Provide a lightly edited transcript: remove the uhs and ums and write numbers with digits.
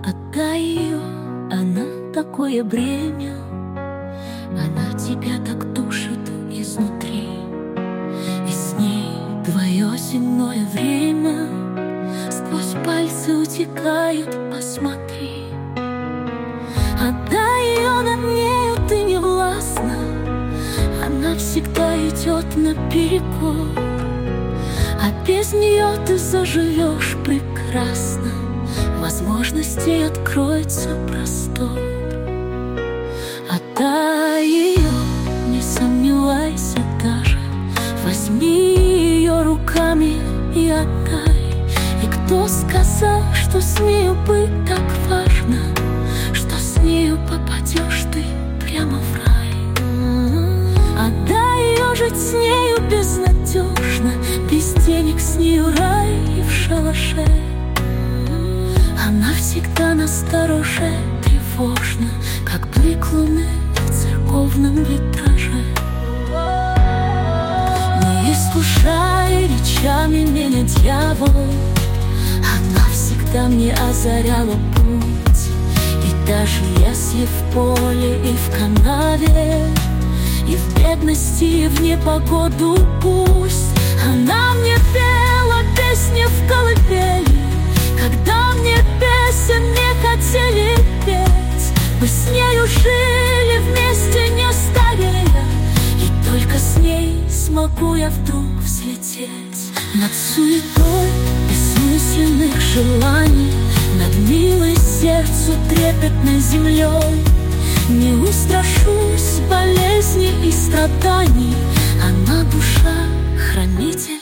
Отдай ее, она такое бремя, она тебя так душит изнутри, и с ней твое земное время сквозь пальцы утекают, посмотри. Отдай ее, над нею ты не властна, она всегда идет наперекор, а без нее ты заживешь прекрасно, возможностей откроется простор. Отдай ее, не сомневайся даже, возьми ее руками и отдай. И кто сказал, что с нею быть так важно, что с нею попадешь ты прямо в рай? Отдай ее, жить с нею безнадежно, без денег с нею рай и в шалаше. Она всегда настороже, тревожна, как блик луны в церковном витраже. Не искушай речами меня, дьявол, она всегда мне озаряла путь. И даже если в поле и в канаве, и в бедности, и в непогоду, пусть она мне пела песни в колыбели, когда мне песен не хотели петь. Мы с нею жили вместе, не старея, и только с ней смогу я вдруг взлететь над суетой бессмысленных желаний, над милой сердцу трепетной землей. Не устрашусь болезней и страданий, она душа хранитель